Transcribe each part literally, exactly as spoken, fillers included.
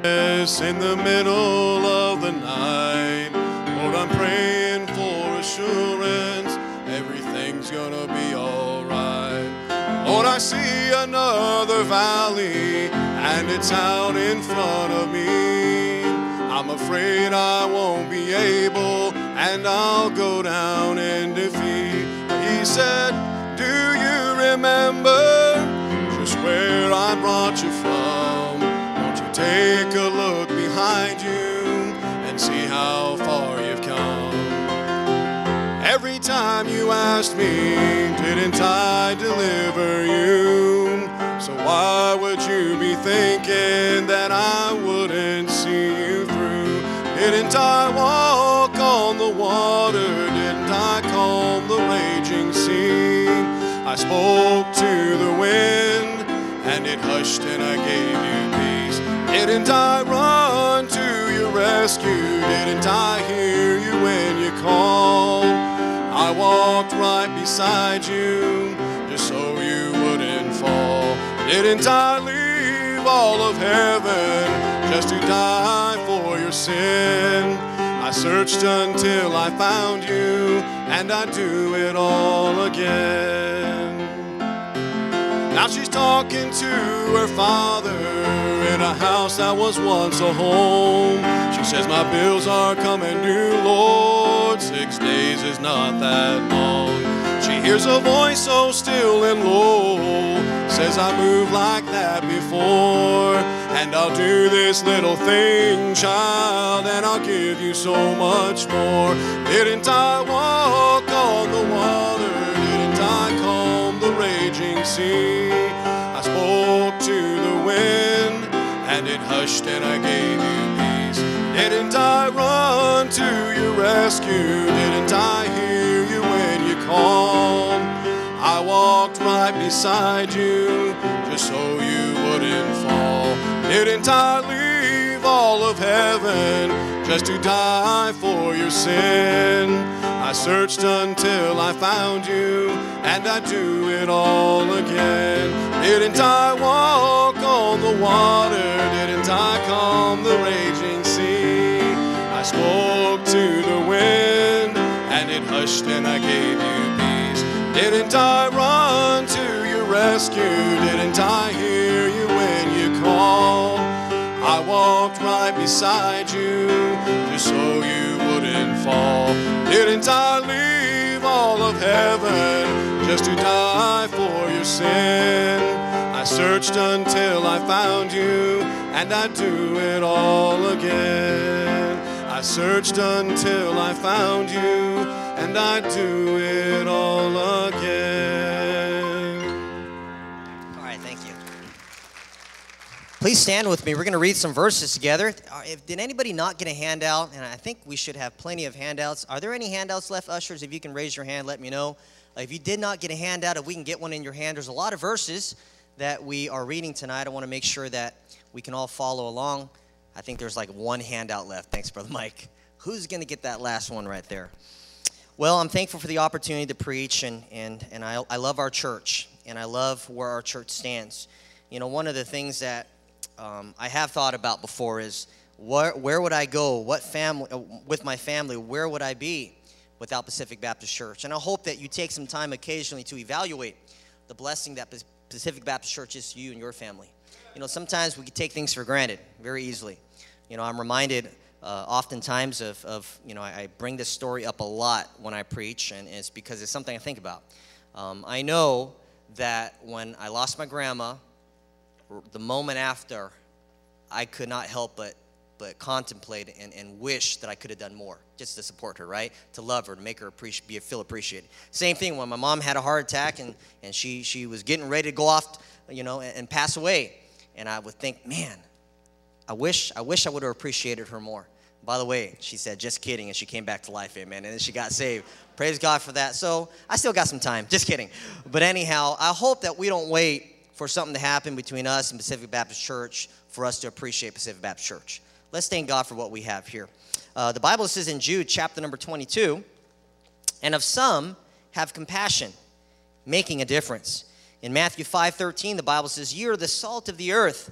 In the middle of the night, Lord, I'm praying for assurance, everything's gonna be alright. Lord, I see another valley, and it's out in front of me. I'm afraid I won't be able, and I'll go down in defeat. He said, do you remember just where I brought you from? Won't you take a look behind you and see how far you've come? Every time you asked me, didn't I deliver you? So why would you be thinking that I wouldn't see you through? Didn't I walk on the water? Didn't I calm the raging sea? I spoke to the wind, and it hushed, and I gave you peace. Didn't I run to your rescue? Didn't I hear you when you called? I walked right beside you just so you wouldn't fall. Didn't I leave all of heaven just to die for your sin? I searched until I found you, and I'd do it all again. Now she's talking to her father in a house that was once a home. She says, my bills are coming due, Lord, six days is not that long. She hears a voice so still and low, says, I moved like that before, and I'll do this little thing, child, and I'll give you so much more. Didn't I walk on the water? Didn't I calm the raging sea? I spoke to the wind, and it hushed, and I gave you peace. Didn't I run to your rescue? Didn't I hear you when you called? I walked right beside you just so you wouldn't fall. Didn't I leave all of heaven just to die for your sin? I searched until I found you, and I'd do it all again. Didn't I walk on the water? Didn't I calm the raging sea? I spoke to the wind, and it hushed, and I gave you peace. Didn't I run to your rescue? Didn't I hear you when you called? I walked right beside you just so you wouldn't fall. Didn't I leave all of heaven just to die for your sin? I searched until I found you, and I'd do it all again. I searched until I found you, and I'd do it all again. All right, thank you. Please stand with me. We're going to read some verses together. If, did anybody not get a handout? And I think we should have plenty of handouts. Are there any handouts left, ushers? If you can raise your hand, let me know. If you did not get a handout, if we can get one in your hand, there's a lot of verses that we are reading tonight. I want to make sure that we can all follow along. I think there's like one handout left. Thanks, Brother Mike. Who's going to get that last one right there? Well, I'm thankful for the opportunity to preach, and, and, and I, I love our church, and I love where our church stands. You know, one of the things that um, I have thought about before is where, where would I go, what family, uh, with my family, where would I be without Pacific Baptist Church? And I hope that you take some time occasionally to evaluate the blessing that Pacific Baptist Church is to you and your family. You know, sometimes we can take things for granted very easily. You know, I'm reminded uh, oftentimes of, of, you know, I, I bring this story up a lot when I preach, and it's because it's something I think about. Um, I know that when I lost my grandma, the moment after, I could not help but but contemplate and, and wish that I could have done more just to support her, right? To love her, to make her appreciate, be feel appreciated. Same thing when my mom had a heart attack and, and she, she was getting ready to go off, you know, and, and pass away. And I would think, man, I wish I wish I would have appreciated her more. By the way, she said, just kidding, and she came back to life, amen, and then she got saved. Praise God for that. So I still got some time, just kidding. But anyhow, I hope that we don't wait for something to happen between us and Pacific Baptist Church for us to appreciate Pacific Baptist Church. Let's thank God for what we have here. Uh, the Bible says in Jude chapter number twenty-two, and of some have compassion, making a difference. In Matthew five thirteen, the Bible says, ye are the salt of the earth,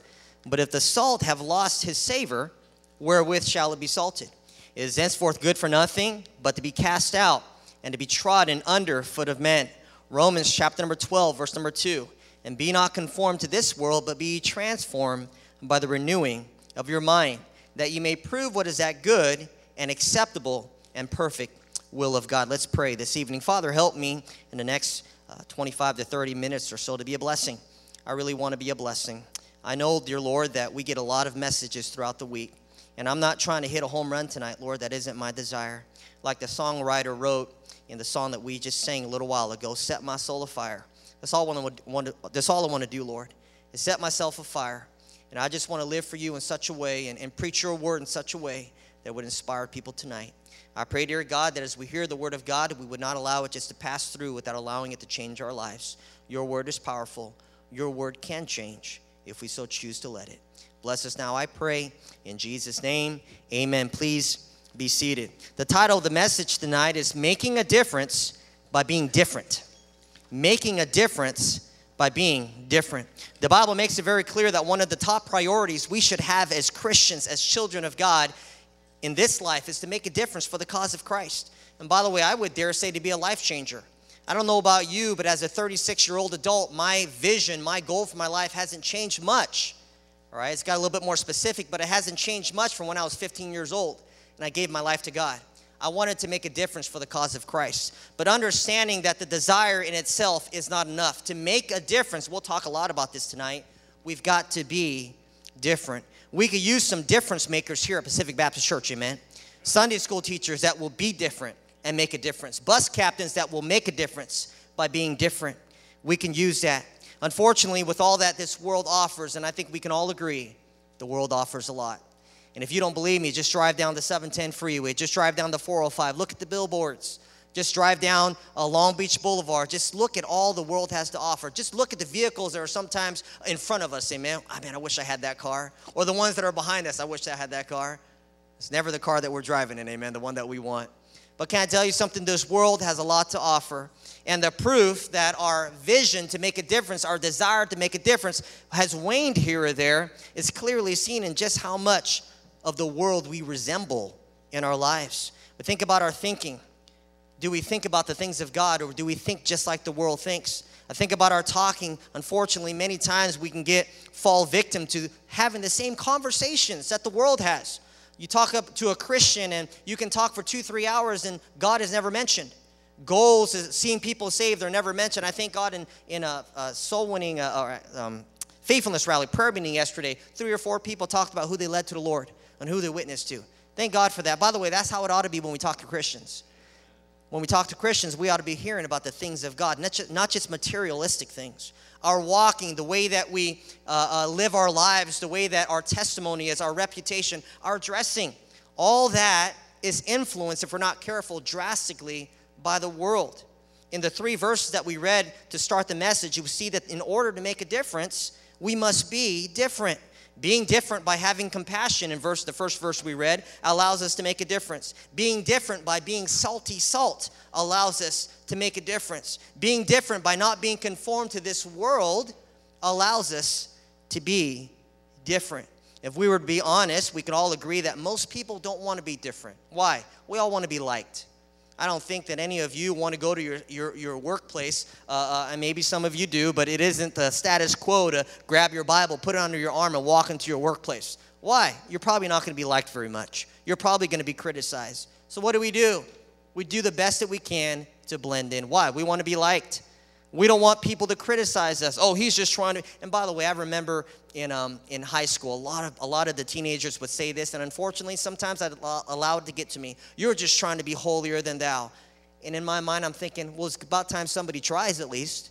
But if the salt have lost his savor, wherewith shall it be salted? It is henceforth good for nothing, but to be cast out and to be trodden under foot of men. Romans chapter number twelve, verse number two. And be not conformed to this world, but be ye transformed by the renewing of your mind, that ye may prove what is that good and acceptable and perfect will of God. Let's pray this evening. Father, help me in the next uh, twenty-five to thirty minutes or so to be a blessing. I really want to be a blessing. I know, dear Lord, that we get a lot of messages throughout the week. And I'm not trying to hit a home run tonight, Lord. That isn't my desire. Like the songwriter wrote in the song that we just sang a little while ago, set my soul afire. That's all I want to, that's all I want to do, Lord, is set myself afire. And I just want to live for you in such a way and, and preach your word in such a way that would inspire people tonight. I pray, dear God, that as we hear the word of God, we would not allow it just to pass through without allowing it to change our lives. Your word is powerful. Your word can change if we so choose to let it. Bless us now, I pray, in Jesus' name, amen. Please be seated. The title of the message tonight is Making a Difference by Being Different. Making a difference by being different. The Bible makes it very clear that one of the top priorities we should have as Christians, as children of God, in this life is to make a difference for the cause of Christ. And by the way, I would dare say to be a life changer. I don't know about you, but as a thirty-six-year-old adult, my vision, my goal for my life hasn't changed much. All right, it's got a little bit more specific, but it hasn't changed much from when I was fifteen years old and I gave my life to God. I wanted to make a difference for the cause of Christ. But understanding that the desire in itself is not enough. To make a difference, we'll talk a lot about this tonight, we've got to be different. We could use some difference makers here at Pacific Baptist Church, amen? Sunday school teachers that will be different and make a difference. Bus captains that will make a difference by being different. We can use that. Unfortunately, with all that this world offers, and I think we can all agree, the world offers a lot. And if you don't believe me, just drive down the seven ten freeway. Just drive down the four oh five. Look at the billboards. Just drive down uh, Long Beach Boulevard. Just look at all the world has to offer. Just look at the vehicles that are sometimes in front of us. Say, man, I mean, I wish I had that car. Or the ones that are behind us, I wish I had that car. It's never the car that we're driving in, amen, the one that we want. But can I tell you something? This world has a lot to offer. And the proof that our vision to make a difference, our desire to make a difference has waned here or there is clearly seen in just how much of the world we resemble in our lives. But think about our thinking. Do we think about the things of God, or do we think just like the world thinks? I think about our talking. Unfortunately, many times we can get fall victim to having the same conversations that the world has. You talk up to a Christian and you can talk for two, three hours and God is never mentioned. Goals, seeing people saved, are never mentioned. I thank God in, in a, a soul winning, uh, or, um, faithfulness rally, prayer meeting yesterday, three or four people talked about who they led to the Lord and who they witnessed to. Thank God for that. By the way, that's how it ought to be when we talk to Christians. When we talk to Christians, we ought to be hearing about the things of God, not just, not just materialistic things. Our walking, the way that we uh, uh, live our lives, the way that our testimony is, our reputation, our dressing, all that is influenced, if we're not careful, drastically by the world. In the three verses that we read to start the message, you see that in order to make a difference, we must be different. Being different by having compassion, in verse the first verse we read, allows us to make a difference. Being different by being salty salt allows us to make a difference. Being different by not being conformed to this world allows us to be different. If we were to be honest, we can all agree that most people don't want to be different. Why? We all want to be liked. I don't think that any of you want to go to your, your, your workplace, uh, uh, and maybe some of you do, but it isn't the status quo to grab your Bible, put it under your arm, and walk into your workplace. Why? You're probably not going to be liked very much. You're probably going to be criticized. So what do we do? We do the best that we can to blend in. Why? We want to be liked. We don't want people to criticize us. Oh, he's just trying to. And by the way, I remember in um, in high school, a lot of a lot of the teenagers would say this, and unfortunately, sometimes I'd allow it to get to me. You're just trying to be holier than thou. And in my mind, I'm thinking, well, it's about time somebody tries at least.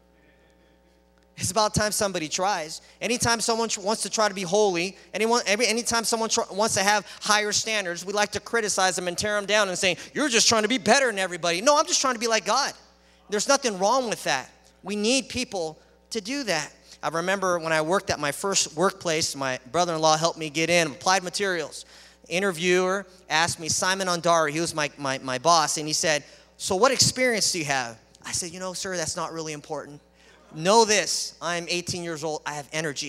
It's about time somebody tries. Anytime someone wants to try to be holy, anyone, every, anytime someone tr- wants to have higher standards, we like to criticize them and tear them down and say, you're just trying to be better than everybody. No, I'm just trying to be like God. There's nothing wrong with that. We need people to do that. I remember when I worked at my first workplace, my brother-in-law helped me get in, applied materials. Interviewer asked me, Simon Ondari, he was my, my, my boss, and he said, so what experience do you have? I said, you know, sir, that's not really important. Know this, I'm eighteen years old, I have energy.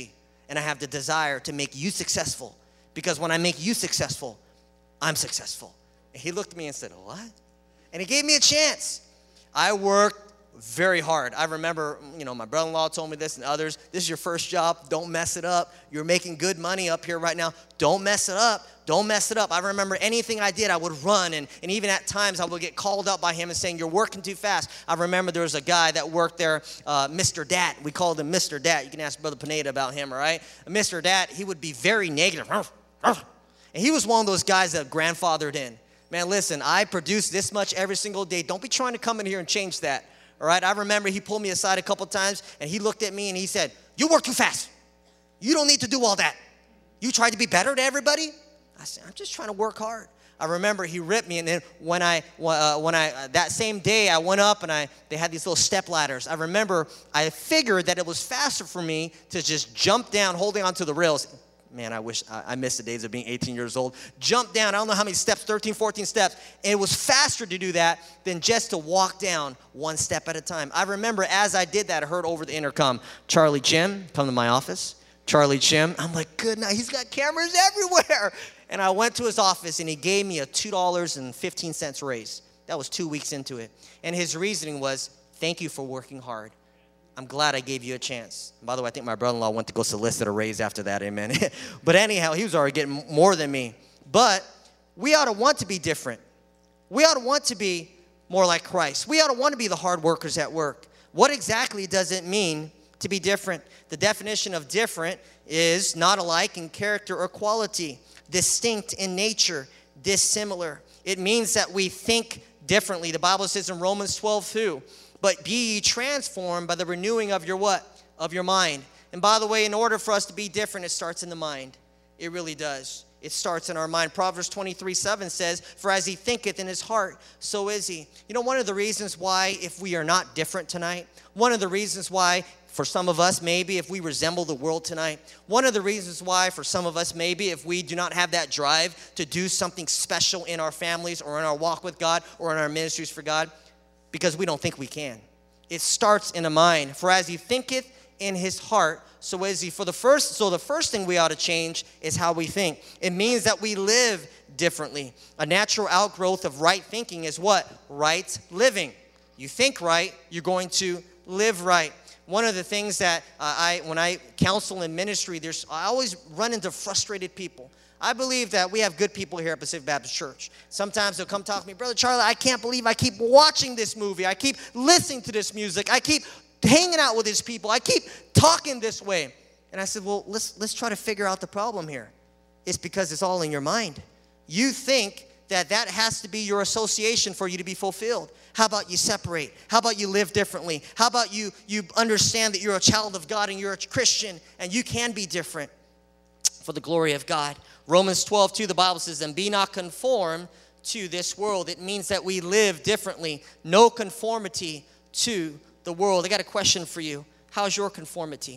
and I have the desire to make you successful. Because when I make you successful, I'm successful. And he looked at me and said, what? And he gave me a chance. I worked very hard. I remember, you know, my brother-in-law told me this and others. This is your first job. Don't mess it up. You're making good money up here right now. Don't mess it up. Don't mess it up. I remember anything I did, I would run. And, and even at times, I would get called up by him and saying, you're working too fast. I remember there was a guy that worked there, uh, Mister Dat. We called him Mister Dat. You can ask Brother Pineda about him, all right? Mister Dat, he would be very negative. And he was one of those guys that grandfathered in. Man, listen, I produce this much every single day. Don't be trying to come in here and change that. All right, I remember he pulled me aside a couple times, and he looked at me, and he said, you work too fast. You don't need to do all that. You try to be better to everybody? I said, I'm just trying to work hard. I remember he ripped me, and then when I, uh, when I uh, that same day, I went up, and I they had these little step ladders. I remember I figured that it was faster for me to just jump down, holding onto the rails. Man, I wish I, I missed the days of being eighteen years old. Jump down, I don't know how many steps, thirteen, fourteen steps. And it was faster to do that than just to walk down one step at a time. I remember as I did that, I heard over the intercom, Charlie Chim, come to my office. Charlie Chim. I'm like, good night. He's got cameras everywhere. And I went to his office, and he gave me a two dollars and fifteen cents raise. That was two weeks into it. And his reasoning was, thank you for working hard. I'm glad I gave you a chance. And by the way, I think my brother-in-law went to go solicit a raise after that, amen. But anyhow, he was already getting more than me. But we ought to want to be different. We ought to want to be more like Christ. We ought to want to be the hard workers at work. What exactly does it mean to be different? The definition of different is not alike in character or quality, distinct in nature, dissimilar. It means that we think differently. The Bible says in Romans twelve two, but be ye transformed by the renewing of your what? Of your mind. And by the way, in order for us to be different, it starts in the mind. It really does. It starts in our mind. Proverbs twenty-three seven says, for as he thinketh in his heart, so is he. You know, one of the reasons why if we are not different tonight, one of the reasons why for some of us maybe if we resemble the world tonight, one of the reasons why for some of us maybe if we do not have that drive to do something special in our families or in our walk with God or in our ministries for God, because we don't think we can. It starts in the mind. For as he thinketh in his heart, so is he. For the first, so the first thing we ought to change is how we think. It means that we live differently. A natural outgrowth of right thinking is what? Right living. You think right, you're going to live right. One of the things that uh, I, when I counsel in ministry, there's I always run into frustrated people. I believe that we have good people here at Pacific Baptist Church. Sometimes they'll come talk to me, Brother Charlie, I can't believe I keep watching this movie. I keep listening to this music. I keep hanging out with these people. I keep talking this way. And I said, well, let's, let's try to figure out the problem here. It's because it's all in your mind. You think that that has to be your association for you to be fulfilled. How about you separate? How about you live differently? How about you, you understand that you're a child of God and you're a Christian and you can be different for the glory of God? Romans twelve two, the Bible says, and be not conformed to this world. It means that we live differently. No conformity to the world. I got a question for you. How's your conformity?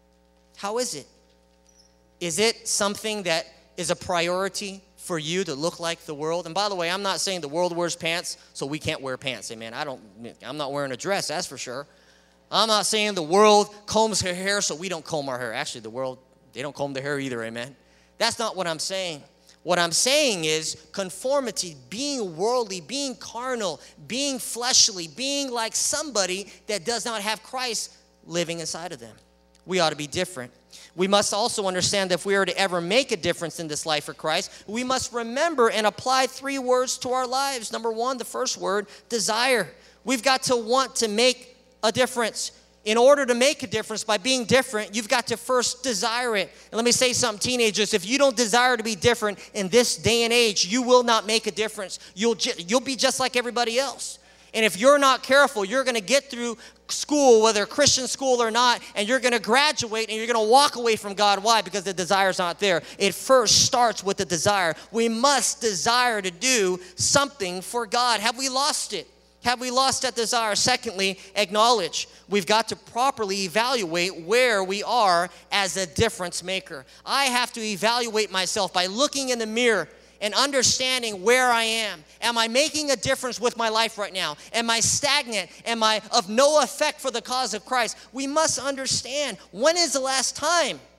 How is it? Is it something that is a priority for you to look like the world? And by the way, I'm not saying the world wears pants, so we can't wear pants. Amen. I don't, I'm not wearing a dress, that's for sure. I'm not saying the world combs her hair, so we don't comb our hair. Actually, the world, they don't comb their hair either. Amen. That's not what I'm saying. What I'm saying is conformity, being worldly, being carnal, being fleshly, being like somebody that does not have Christ living inside of them. We ought to be different. We must also understand that if we are to ever make a difference in this life for Christ, we must remember and apply three words to our lives. Number one, the first word, desire. We've got to want to make a difference. In order to make a difference by being different, you've got to first desire it. And let me say something, teenagers, if you don't desire to be different in this day and age, you will not make a difference. You'll, ju- you'll be just like everybody else. And if you're not careful, you're going to get through school, whether Christian school or not, and you're going to graduate and you're going to walk away from God. Why? Because the desire's not there. It first starts with the desire. We must desire to do something for God. Have we lost it? Have we lost that desire? Secondly, acknowledge. We've got to properly evaluate where we are as a difference maker. I have to evaluate myself by looking in the mirror and understanding where I am. Am I making a difference with my life right now? Am I stagnant? Am I of no effect for the cause of Christ? We must understand, when is the last time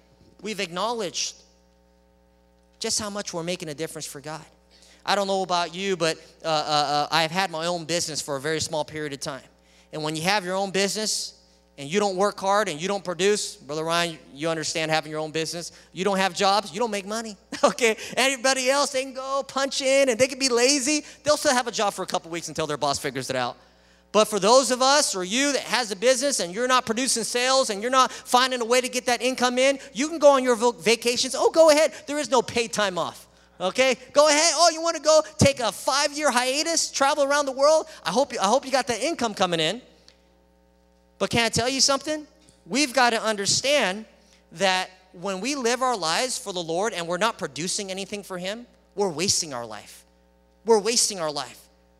we've acknowledged just how much we're making a difference for God. I don't know about you, but uh, uh, uh, I've had my own business for a very small period of time. And when you have your own business and you don't work hard and you don't produce, Brother Ryan, you understand having your own business. You don't have jobs, you don't make money, okay? Everybody else, they can go punch in and they can be lazy. They'll still have a job for a couple weeks until their boss figures it out. But for those of us or you that has a business and you're not producing sales and you're not finding a way to get that income in, you can go on your vacations. Oh, go ahead. There is no paid time off. Okay, go ahead. Oh, you want to go take a five-year hiatus, travel around the world? I hope you, I hope you got that income coming in. But can I tell you something? We've got to understand that when we live our lives for the Lord and we're not producing anything for Him, we're wasting our life. We're wasting our life.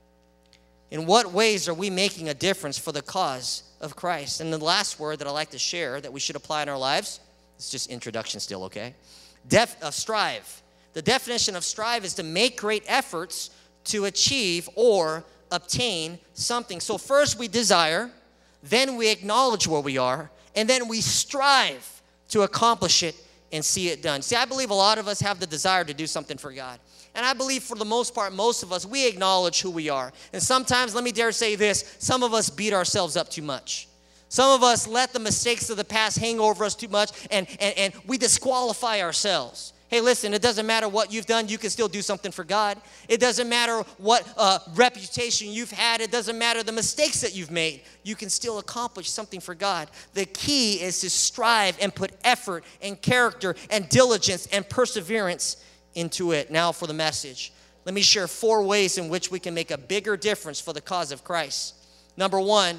In what ways are we making a difference for the cause of Christ? And the last word that I like to share that we should apply in our lives, it's just introduction still, okay? Def, uh, strive. The definition of strive is to make great efforts to achieve or obtain something. So first we desire, then we acknowledge where we are, and then we strive to accomplish it and see it done. See, I believe a lot of us have the desire to do something for God. And I believe for the most part, most of us, we acknowledge who we are. And sometimes, let me dare say this, some of us beat ourselves up too much. Some of us let the mistakes of the past hang over us too much, and, and, and we disqualify ourselves. Hey, listen, it doesn't matter what you've done. You can still do something for God. It doesn't matter what uh, reputation you've had. It doesn't matter the mistakes that you've made. You can still accomplish something for God. The key is to strive and put effort and character and diligence and perseverance into it. Now for the message. Let me share four ways in which we can make a bigger difference for the cause of Christ. Number one,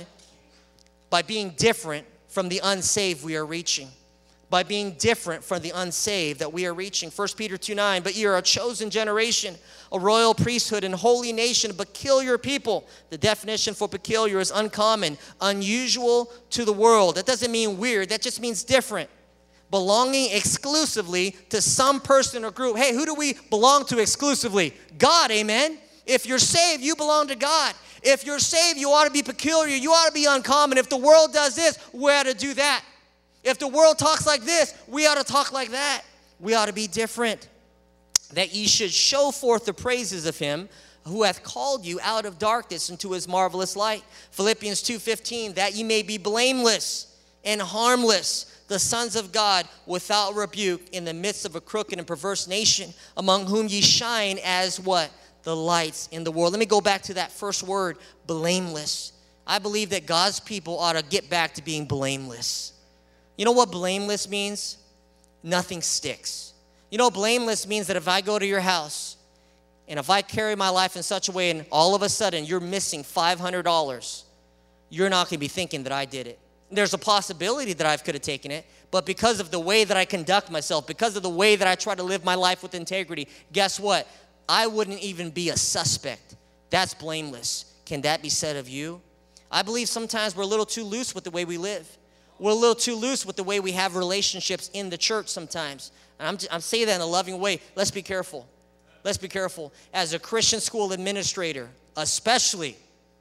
by being different from the unsaved we are reaching. By being different from the unsaved that we are reaching. First Peter two nine, but you are a chosen generation, a royal priesthood and holy nation, a peculiar people. The definition for peculiar is uncommon, unusual to the world. That doesn't mean weird, that just means different. Belonging exclusively to some person or group. Hey, who do we belong to exclusively? God, amen? If you're saved, you belong to God. If you're saved, you ought to be peculiar, you ought to be uncommon. If the world does this, we ought to do that. If the world talks like this, we ought to talk like that. We ought to be different. That ye should show forth the praises of Him who hath called you out of darkness into His marvelous light. Philippians two fifteen, that ye may be blameless and harmless, the sons of God without rebuke in the midst of a crooked and perverse nation, among whom ye shine as what? The lights in the world. Let me go back to that first word, blameless. I believe that God's people ought to get back to being blameless. You know what blameless means? Nothing sticks. You know, blameless means that if I go to your house and if I carry my life in such a way and all of a sudden you're missing five hundred dollars, you're not going to be thinking that I did it. There's a possibility that I could have taken it, but because of the way that I conduct myself, because of the way that I try to live my life with integrity, guess what? I wouldn't even be a suspect. That's blameless. Can that be said of you? I believe sometimes we're a little too loose with the way we live. We're a little too loose with the way we have relationships in the church sometimes. And I'm, I'm saying that in a loving way. Let's be careful. Let's be careful. As a Christian school administrator, especially,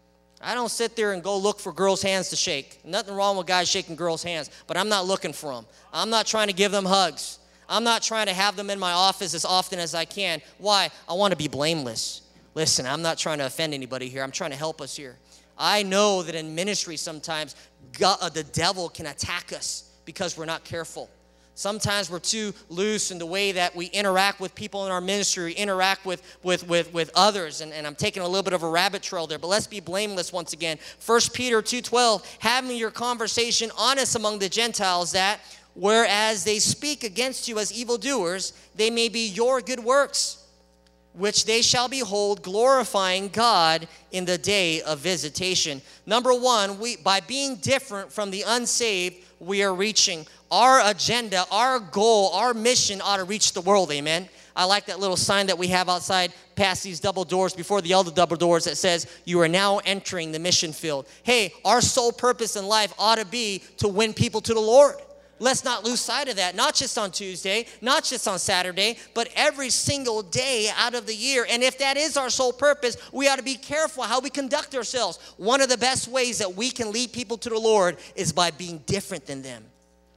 I don't sit there and go look for girls' hands to shake. Nothing wrong with guys shaking girls' hands, but I'm not looking for them. I'm not trying to give them hugs. I'm not trying to have them in my office as often as I can. Why? I want to be blameless. Listen, I'm not trying to offend anybody here. I'm trying to help us here. I know that in ministry sometimes God, uh, the devil can attack us because we're not careful. Sometimes we're too loose in the way that we interact with people in our ministry, we interact with, with, with, with others, and, and I'm taking a little bit of a rabbit trail there, but let's be blameless once again. First Peter two twelve, having your conversation honest among the Gentiles, that whereas they speak against you as evildoers, they may be your good works, which they shall behold, glorifying God in the day of visitation. Number one, we by being different from the unsaved, we are reaching. Our agenda, our goal, our mission ought to reach the world, amen? I like that little sign that we have outside past these double doors, before the other double doors, that says, you are now entering the mission field. Hey, our sole purpose in life ought to be to win people to the Lord. Let's not lose sight of that, not just on Tuesday, not just on Saturday, but every single day out of the year. And if that is our sole purpose, we ought to be careful how we conduct ourselves. One of the best ways that we can lead people to the Lord is by being different than them.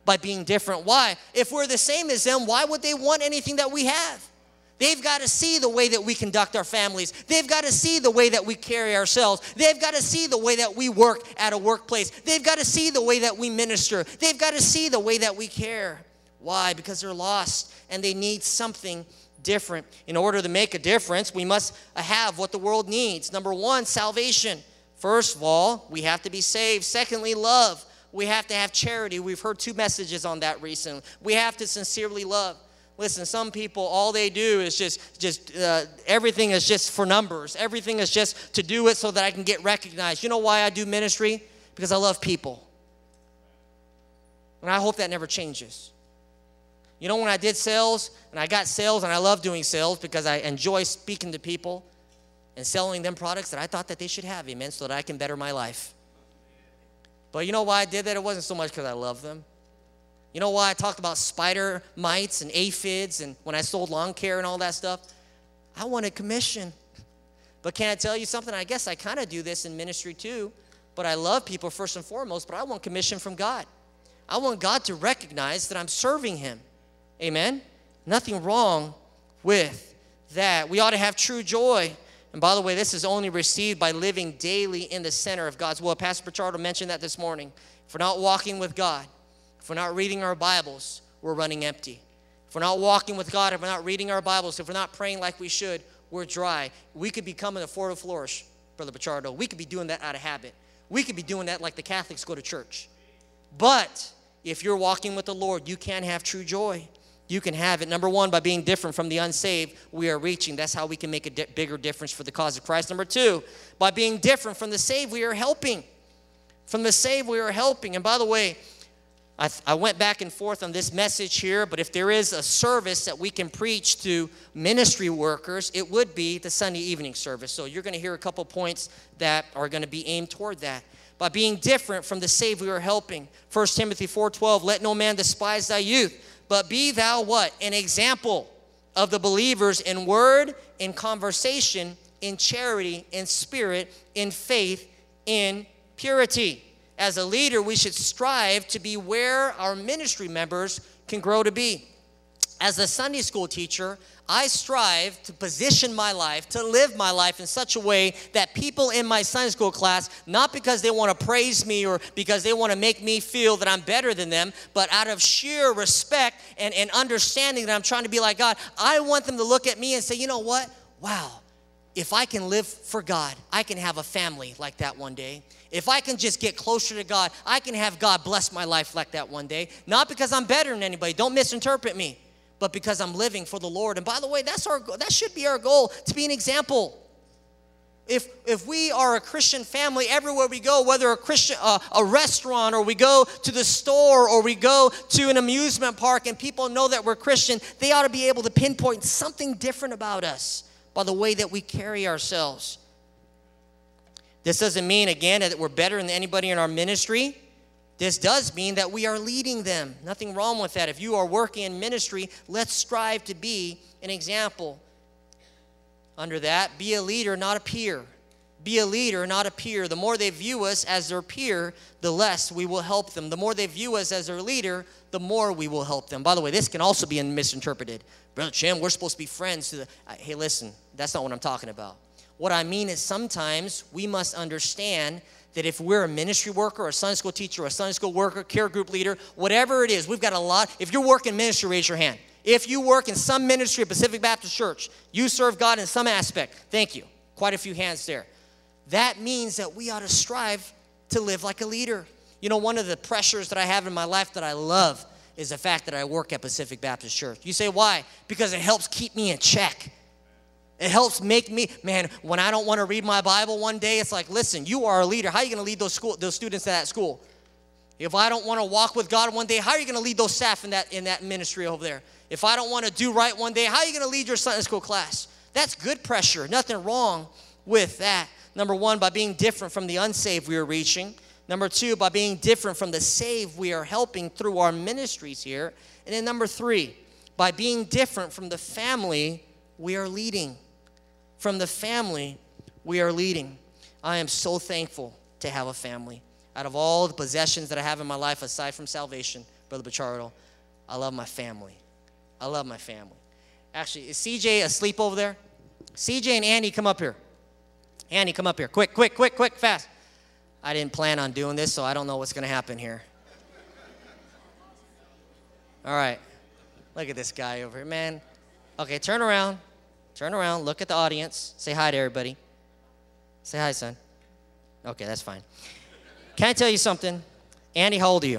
by being different. Why? If we're the same as them, why would they want anything that we have? They've got to see the way that we conduct our families. They've got to see the way that we carry ourselves. They've got to see the way that we work at a workplace. They've got to see the way that we minister. They've got to see the way that we care. Why? Because they're lost and they need something different. In order to make a difference, we must have what the world needs. Number one, salvation. First of all, we have to be saved. Secondly, love. We have to have charity. We've heard two messages on that recently. We have to sincerely love. Listen, some people, all they do is just, just uh, everything is just for numbers. Everything is just to do it so that I can get recognized. You know why I do ministry? Because I love people. And I hope that never changes. You know, when I did sales, and I got sales, and I love doing sales because I enjoy speaking to people and selling them products that I thought that they should have, amen, so that I can better my life. But you know why I did that? It wasn't so much because I love them. You know why I talked about spider mites and aphids and when I sold lawn care and all that stuff? I wanted commission. But can I tell you something? I guess I kind of do this in ministry too. But I love people first and foremost, but I want commission from God. I want God to recognize that I'm serving him. Amen? Nothing wrong with that. We ought to have true joy. And by the way, this is only received by living daily in the center of God's will. Pastor Pichardo mentioned that this morning. If we're not walking with God, if we're not reading our Bibles, we're running empty. If we're not walking with God, if we're not reading our Bibles, if we're not praying like we should, we're dry. We could be coming to Fort of Flourish, Brother Pichardo. We could be doing that out of habit. We could be doing that like the Catholics go to church. But if you're walking with the Lord, you can have true joy. You can have it. Number one, by being different from the unsaved, we are reaching. That's how we can make a di- bigger difference for the cause of Christ. Number two, by being different from the saved, we are helping. From the saved, we are helping. And by the way, I, I went back and forth on this message here, but if there is a service that we can preach to ministry workers, it would be the Sunday evening service. So you're going to hear a couple points that are going to be aimed toward that. By being different from the saved, we are helping. First Timothy four twelve, let no man despise thy youth, but be thou what? An example of the believers in word, in conversation, in charity, in spirit, in faith, in purity. As a leader, we should strive to be where our ministry members can grow to be. As a Sunday school teacher, I strive to position my life, to live my life in such a way that people in my Sunday school class, not because they want to praise me or because they want to make me feel that I'm better than them, but out of sheer respect and, and understanding that I'm trying to be like God, I want them to look at me and say, you know what? Wow, if I can live for God, I can have a family like that one day. If I can just get closer to God, I can have God bless my life like that one day. Not because I'm better than anybody. Don't misinterpret me. But because I'm living for the Lord. And by the way, that's our that should be our goal, to be an example. If if we are a Christian family everywhere we go, whether a Christian uh, a restaurant or we go to the store or we go to an amusement park and people know that we're Christian, they ought to be able to pinpoint something different about us by the way that we carry ourselves. This doesn't mean, again, that we're better than anybody in our ministry. This does mean that we are leading them. Nothing wrong with that. If you are working in ministry, let's strive to be an example. Under that, be a leader, not a peer. Be a leader, not a peer. The more they view us as their peer, the less we will help them. The more they view us as their leader, the more we will help them. By the way, this can also be misinterpreted. Brother Jim, we're supposed to be friends. To the, hey, listen, that's not what I'm talking about. What I mean is sometimes we must understand that if we're a ministry worker, a Sunday school teacher, a Sunday school worker, care group leader, whatever it is, we've got a lot. If you're working ministry, raise your hand. If you work in some ministry at Pacific Baptist Church, you serve God in some aspect. Thank you. Quite a few hands there. That means that we ought to strive to live like a leader. You know, one of the pressures that I have in my life that I love is the fact that I work at Pacific Baptist Church. You say, why? Because it helps keep me in check. It helps make me, man, when I don't want to read my Bible one day, it's like, listen, you are a leader. How are you going to lead those school, those students to that school? If I don't want to walk with God one day, how are you going to lead those staff in that, in that ministry over there? If I don't want to do right one day, how are you going to lead your Sunday school class? That's good pressure. Nothing wrong with that. Number one, by being different from the unsaved we are reaching. Number two, by being different from the saved we are helping through our ministries here. And then number three, by being different from the family we are leading. From the family we are leading. I am so thankful to have a family. Out of all the possessions that I have in my life aside from salvation, Brother Bachardo. I love my family. I love my family. Actually, is C J asleep over there? C J and Andy, come up here. Andy, come up here. Quick, quick, quick, quick, fast. I didn't plan on doing this, so I don't know what's going to happen here. All right. Look at this guy over here, man. Okay, turn around. Turn around. Look at the audience. Say hi to everybody. Say hi, son. Okay, that's fine. Can I tell you something? Andy, how old are you?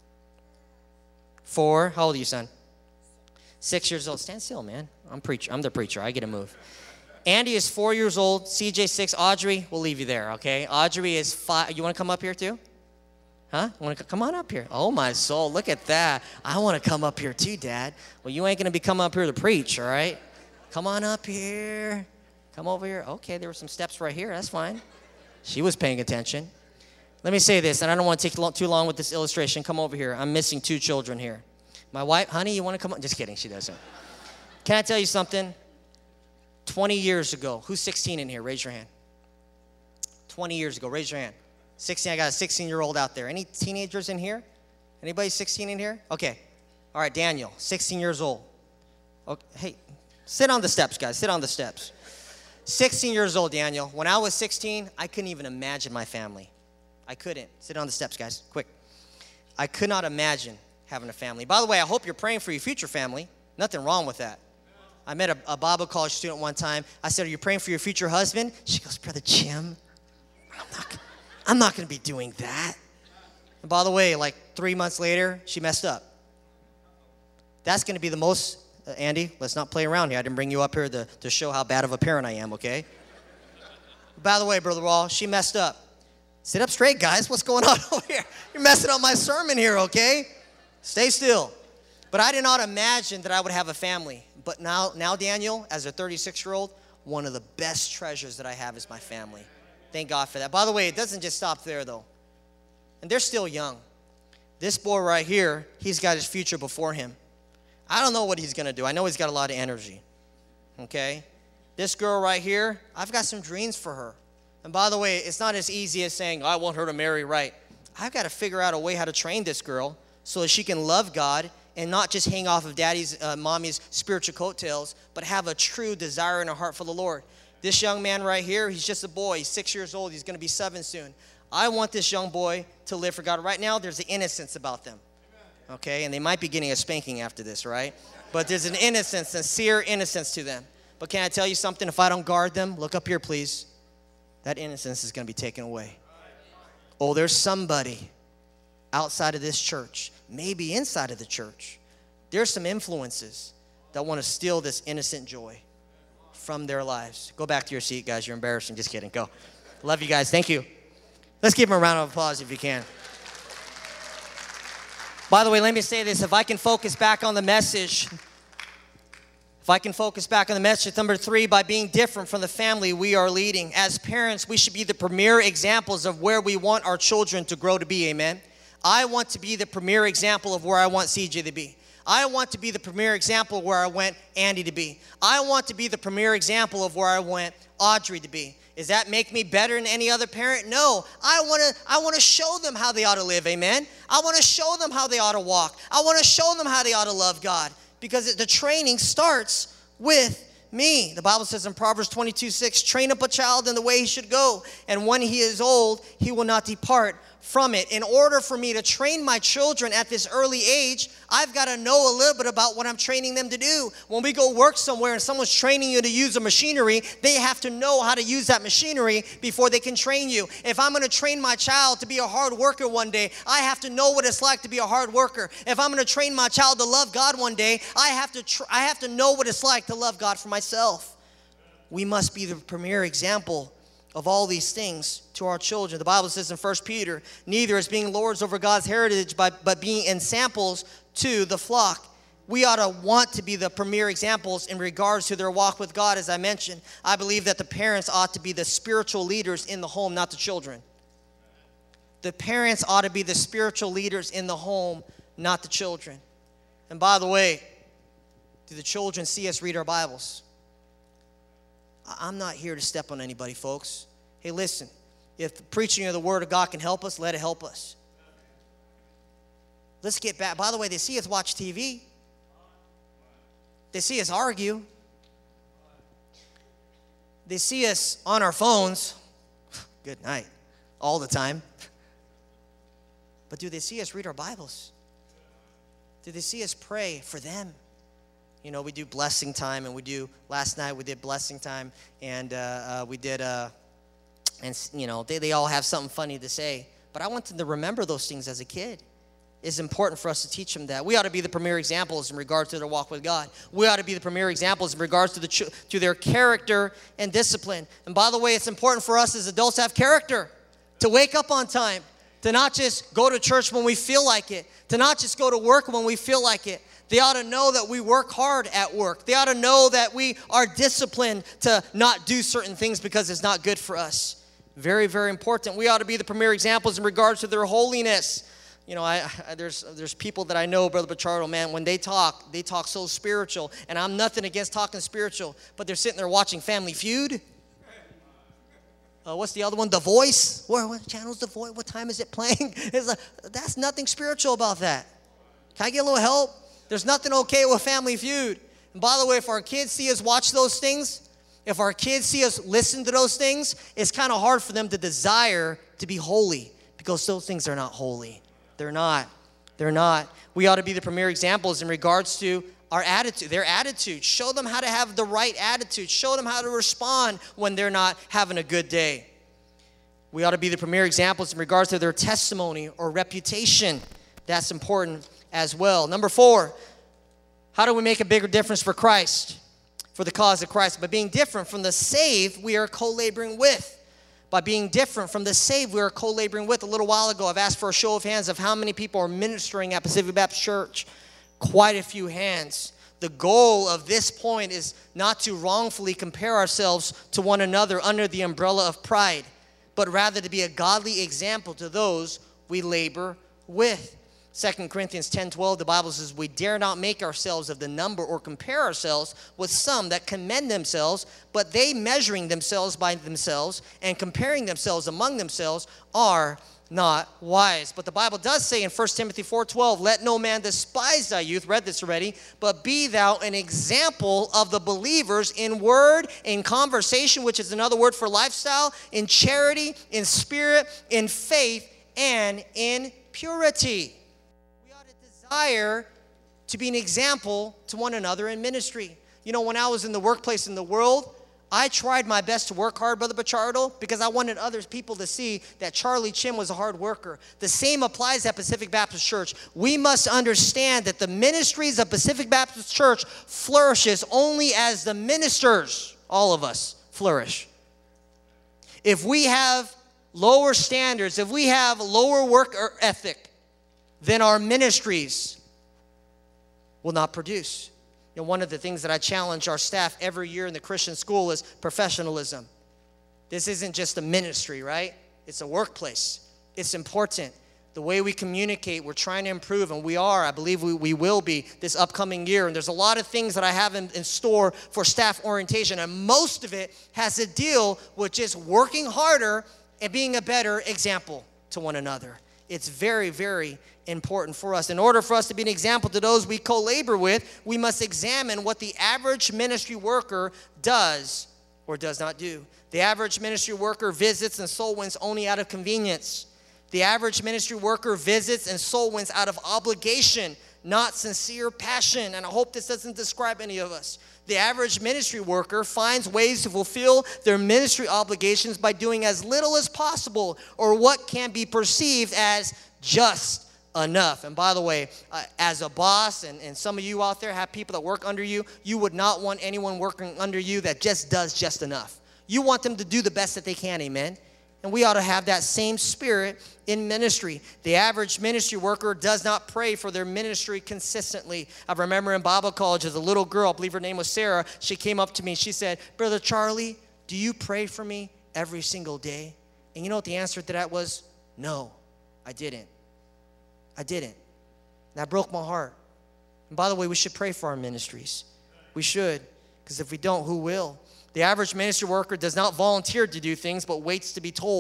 Four. How old are you, son? Six years old. Stand still, man. I'm preacher. I'm the preacher. I get to move. Andy is four years old. C J six. Audrey, we'll leave you there, okay? Audrey is five. You want to come up here too? Huh? Want to come on up here? Oh my soul! Look at that. I want to come up here too, Dad. Well, you ain't gonna be coming up here to preach, all right? Come on up here. Come over here. Okay, there were some steps right here. That's fine. She was paying attention. Let me say this, and I don't want to take too long with this illustration. Come over here. I'm missing two children here. My wife, honey, you want to come on? Just kidding. She doesn't. Can I tell you something? twenty years ago, who's sixteen in here? Raise your hand. twenty years ago, raise your hand. sixteen, I got a sixteen-year-old out there. Any teenagers in here? Anybody sixteen in here? Okay. All right, Daniel, sixteen years old. Okay. Hey, sit on the steps, guys. Sit on the steps. sixteen years old, Daniel. When I was sixteen, I couldn't even imagine my family. I couldn't. Sit on the steps, guys. Quick. I could not imagine having a family. By the way, I hope you're praying for your future family. Nothing wrong with that. I met a, a Bible college student one time. I said, are you praying for your future husband? She goes, Brother Jim, I'm not, I'm not going to be doing that. And by the way, like three months later, she messed up. That's going to be the most, uh, Andy, let's not play around here. I didn't bring you up here to, to show how bad of a parent I am, okay? By the way, Brother Wall, she messed up. Sit up straight, guys. What's going on over here? You're messing up my sermon here, okay? Stay still. But I did not imagine that I would have a family. But now, now Daniel, as a thirty-six-year-old, one of the best treasures that I have is my family. Thank God for that. By the way, it doesn't just stop there, though. And they're still young. This boy right here, he's got his future before him. I don't know what he's going to do. I know he's got a lot of energy, okay? This girl right here, I've got some dreams for her. And by the way, it's not as easy as saying, I want her to marry right. I've got to figure out a way how to train this girl so that she can love God and not just hang off of daddy's, uh, mommy's spiritual coattails, but have a true desire in her heart for the Lord. This young man right here, he's just a boy. He's six years old. He's going to be seven soon. I want this young boy to live for God. Right now, there's an innocence about them, okay? And they might be getting a spanking after this, right? But there's an innocence, sincere innocence to them. But can I tell you something? If I don't guard them, look up here, please. That innocence is going to be taken away. Oh, there's somebody outside of this church, maybe inside of the church. There's some influences that want to steal this innocent joy from their lives. Go back to your seat, guys. You're embarrassing. Just kidding. Go. Love you guys. Thank you. Let's give them a round of applause if you can. By the way, let me say this. If I can focus back on the message, if I can focus back on the message, number three, by being different from the family we are leading. As parents, we should be the premier examples of where we want our children to grow to be, amen? I want to be the premier example of where I want C J to be. I want to be the premier example of where I want Andy to be. I want to be the premier example of where I want Audrey to be. Does that make me better than any other parent? No. I want to I want to show them how they ought to live, amen? I want to show them how they ought to walk. I want to show them how they ought to love God. Because the training starts with me. The Bible says in Proverbs twenty-two six, train up a child in the way he should go, and when he is old, he will not depart from it. In order for me to train my children at this early age, I've got to know a little bit about what I'm training them to do. When we go work somewhere and someone's training you to use a machinery, they have to know how to use that machinery before they can train you. If I'm going to train my child to be a hard worker one day, I have to know what it's like to be a hard worker. If I'm going to train my child to love God one day, I have to tr- I have to know what it's like to love God for myself. We must be the premier example of all these things to our children. The Bible says in First Peter, neither as being lords over God's heritage, but, but being ensamples to the flock. We ought to want to be the premier examples in regards to their walk with God, as I mentioned. I believe that the parents ought to be the spiritual leaders in the home, not the children. The parents ought to be the spiritual leaders in the home, not the children. And by the way, do the children see us read our Bibles? I'm not here to step on anybody, folks. Hey, listen, if the preaching of the Word of God can help us, let it help us. Let's get back. By the way, they see us watch T V. They see us argue. They see us on our phones. Good night. All the time. But do they see us read our Bibles? Do they see us pray for them? You know, we do blessing time, and we do, last night we did blessing time, and uh, uh, we did, uh, and you know, they, they all have something funny to say. But I want them to remember those things as a kid. It's important for us to teach them that. We ought to be the premier examples in regards to their walk with God. We ought to be the premier examples in regards to the to their character and discipline. And by the way, it's important for us as adults to have character, to wake up on time, to not just go to church when we feel like it, to not just go to work when we feel like it. They ought to know that we work hard at work. They ought to know that we are disciplined to not do certain things because it's not good for us. Very, very important. We ought to be the premier examples in regards to their holiness. You know, I, I, there's there's people that I know, Brother Pichardo, man, when they talk, they talk so spiritual. And I'm nothing against talking spiritual, but they're sitting there watching Family Feud. Uh, what's the other one? The Voice. Where, what channel's The Voice? What time is it playing? It's like, that's nothing spiritual about that. Can I get a little help? There's nothing okay with Family Feud. And by the way, if our kids see us watch those things, if our kids see us listen to those things, it's kind of hard for them to desire to be holy because those things are not holy. They're not. They're not. We ought to be the premier examples in regards to our attitude, their attitude. Show them how to have the right attitude. Show them how to respond when they're not having a good day. We ought to be the premier examples in regards to their testimony or reputation. That's important as well. Number four, how do we make a bigger difference for Christ, for the cause of Christ? By being different from the saved we are co-laboring with. By being different from the saved we are co-laboring with. A little while ago, I've asked for a show of hands of how many people are ministering at Pacific Baptist Church. Quite a few hands. The goal of this point is not to wrongfully compare ourselves to one another under the umbrella of pride, but rather to be a godly example to those we labor with. Second Corinthians ten twelve, the Bible says, we dare not make ourselves of the number or compare ourselves with some that commend themselves, but they measuring themselves by themselves and comparing themselves among themselves are not wise. But the Bible does say in First Timothy four twelve, let no man despise thy youth, read this already, but be thou an example of the believers in word, in conversation, which is another word for lifestyle, in charity, in spirit, in faith, and in purity. Desire to be an example to one another in ministry. You know, when I was in the workplace in the world, I tried my best to work hard, Brother Pichardo, because I wanted other people to see that Charlie Chim was a hard worker. The same applies at Pacific Baptist Church. We must understand that the ministries of Pacific Baptist Church flourishes only as the ministers, all of us, flourish. If we have lower standards, if we have lower work ethic, then our ministries will not produce. You know, one of the things that I challenge our staff every year in the Christian school is professionalism. This isn't just a ministry, right? It's a workplace. It's important. The way we communicate, we're trying to improve, and we are. I believe we, we will be this upcoming year. And there's a lot of things that I have in, in store for staff orientation, and most of it has to deal with just working harder and being a better example to one another. It's very, very important for us. In order for us to be an example to those we co-labor with, we must examine what the average ministry worker does or does not do. The average ministry worker visits and soul wins only out of convenience. The average ministry worker visits and soul wins out of obligation, not sincere passion. And I hope this doesn't describe any of us. The average ministry worker finds ways to fulfill their ministry obligations by doing as little as possible or what can be perceived as just enough. And by the way, uh, as a boss, and, and some of you out there have people that work under you, you would not want anyone working under you that just does just enough. You want them to do the best that they can, amen? And we ought to have that same spirit in ministry. The average ministry worker does not pray for their ministry consistently. I remember in Bible college as a little girl, I believe her name was Sarah, she came up to me. She said, Brother Charlie, do you pray for me every single day? And you know what the answer to that was? No, I didn't. I didn't. And that broke my heart. And by the way, we should pray for our ministries. We should, because if we don't, who will? The average ministry worker does not volunteer to do things, but waits to be told.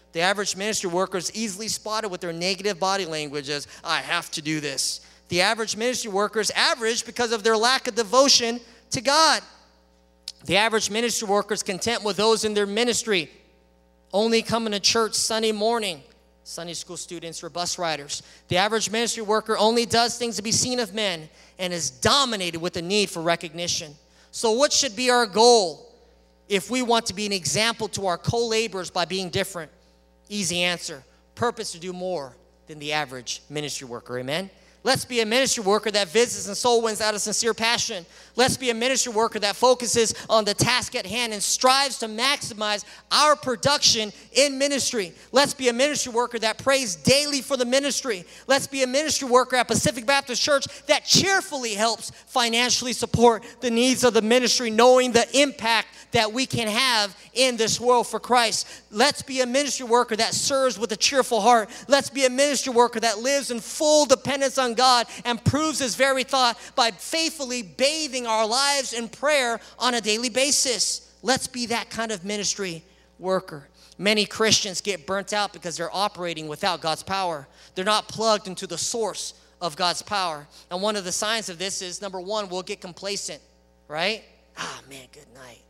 The average ministry worker is easily spotted with their negative body language as, I have to do this. The average ministry worker is average because of their lack of devotion to God. The average ministry worker is content with those in their ministry, only coming to church Sunday morning. Sunday school students or bus riders. The average ministry worker only does things to be seen of men and is dominated with the need for recognition. So what should be our goal if we want to be an example to our co-laborers by being different? Easy answer. Purpose to do more than the average ministry worker. Amen? Let's be a ministry worker that visits and soul wins out of sincere passion. Let's be a ministry worker that focuses on the task at hand and strives to maximize our production in ministry. Let's be a ministry worker that prays daily for the ministry. Let's be a ministry worker at Pacific Baptist Church that cheerfully helps financially support the needs of the ministry, knowing the impact that we can have in this world for Christ. Let's be a ministry worker that serves with a cheerful heart. Let's be a ministry worker that lives in full dependence on God and proves his very thought by faithfully bathing our lives in prayer on a daily basis. Let's be that kind of ministry worker. Many Christians get burnt out because they're operating without God's power. They're not plugged into the source of God's power. And one of the signs of this is, number one, we'll get complacent, right? Ah, man, good night.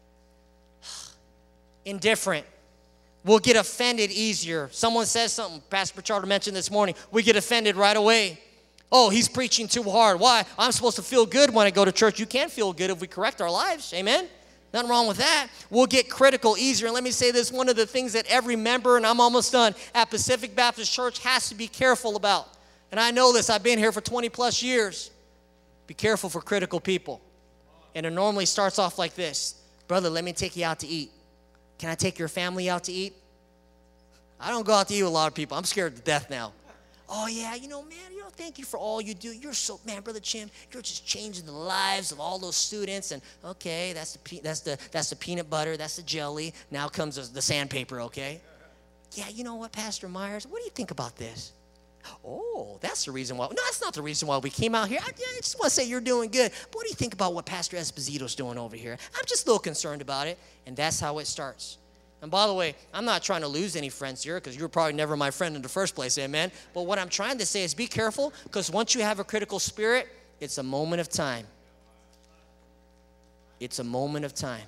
Indifferent. We'll get offended easier. Someone says something, Pastor Charter mentioned this morning, we get offended right away. Oh, he's preaching too hard. Why? I'm supposed to feel good when I go to church. You can feel good if we correct our lives. Amen? Nothing wrong with that. We'll get critical easier. And let me say this, one of the things that every member, and I'm almost done, at Pacific Baptist Church has to be careful about. And I know this. I've been here for twenty plus years. Be careful for critical people. And it normally starts off like this. Brother, let me take you out to eat. Can I take your family out to eat? I don't go out to eat with a lot of people. I'm scared to death now. Oh, yeah, you know, man, you know, thank you for all you do. You're so, man, Brother Chim, you're just changing the lives of all those students. And, okay, that's the, that's the, that's the peanut butter, that's the jelly. Now comes the, the sandpaper, okay? Yeah, you know what, Pastor Myers, what do you think about this? Oh, that's the reason why. No, that's not the reason why we came out here. I, I just want to say you're doing good. But what do you think about what Pastor Esposito's doing over here? I'm just a little concerned about it. And that's how it starts. And by the way, I'm not trying to lose any friends here because you were probably never my friend in the first place, amen? But what I'm trying to say is be careful because once you have a critical spirit, it's a moment of time. It's a moment of time.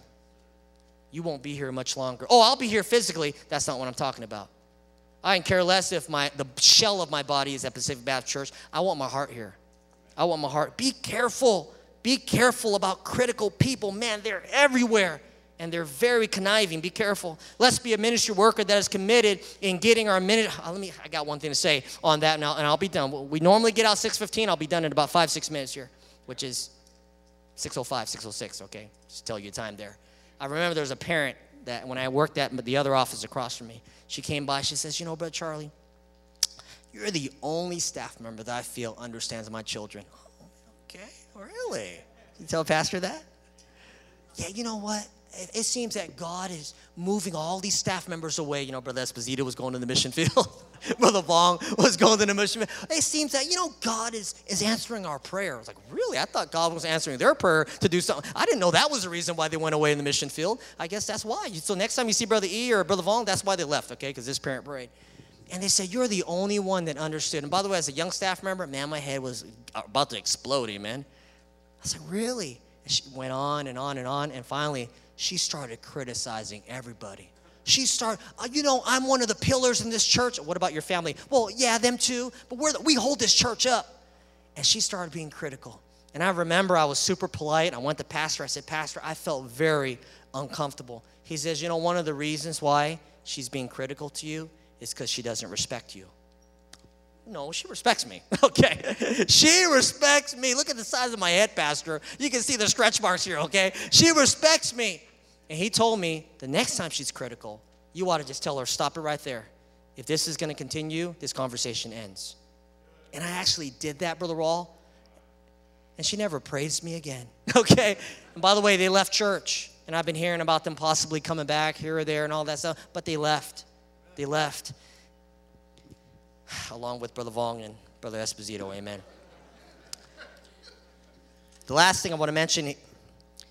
You won't be here much longer. Oh, I'll be here physically. That's not what I'm talking about. I can care less if my the shell of my body is at Pacific Baptist Church. I want my heart here. I want my heart. Be careful. Be careful about critical people. Man, they're everywhere. And they're very conniving. Be careful. Let's be a ministry worker that is committed in getting our minute. Oh, let me. I got one thing to say on that now, and I'll be done. We normally get out six fifteen. I'll be done in about five, six minutes here, which is six oh five, six oh six, okay? Just tell you time there. I remember there was a parent that when I worked at the other office across from me, she came by. She says, you know, Brother Charlie, you're the only staff member that I feel understands my children. Oh, okay, really? You tell Pastor that? Yeah, you know what? It seems that God is moving all these staff members away. You know, Brother Esposito was going to the mission field. Brother Vong was going to the mission field. It seems that, you know, God is, is answering our prayer. I was like, really? I thought God was answering their prayer to do something. I didn't know that was the reason why they went away in the mission field. I guess that's why. So next time you see Brother E or Brother Vong, that's why they left, okay, because this parent prayed. And they said, you're the only one that understood. And by the way, as a young staff member, man, my head was about to explode, amen. I said, really? And she went on and on and on, and finally, she started criticizing everybody. She started, uh, you know, I'm one of the pillars in this church. What about your family? Well, yeah, them too, but we're the, we hold this church up. And she started being critical. And I remember I was super polite. I went to Pastor. I said, Pastor, I felt very uncomfortable. He says, you know, one of the reasons why she's being critical to you is because she doesn't respect you. No, she respects me. Okay. She respects me. Look at the size of my head, Pastor. You can see the stretch marks here, okay? She respects me. And he told me the next time she's critical, you ought to just tell her, stop it right there. If this is going to continue, this conversation ends. And I actually did that, Brother Rawl. And she never praised me again. Okay. And by the way, they left church. And I've been hearing about them possibly coming back here or there and all that stuff. But they left. They left. Along with Brother Vong and Brother Esposito, amen. The last thing I want to mention,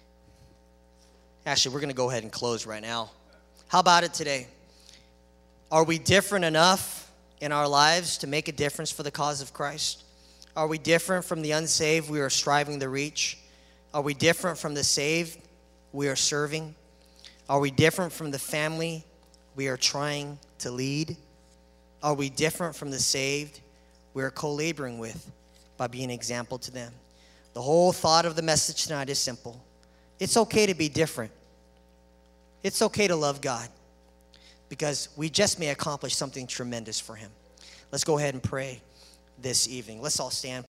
actually, we're going to go ahead and close right now. How about it today? Are we different enough in our lives to make a difference for the cause of Christ? Are we different from the unsaved we are striving to reach? Are we different from the saved we are serving? Are we different from the family we are trying to lead? Are we different from the saved we are co-laboring with by being an example to them? The whole thought of the message tonight is simple. It's okay to be different. It's okay to love God, because we just may accomplish something tremendous for him. Let's go ahead and pray this evening. Let's all stand.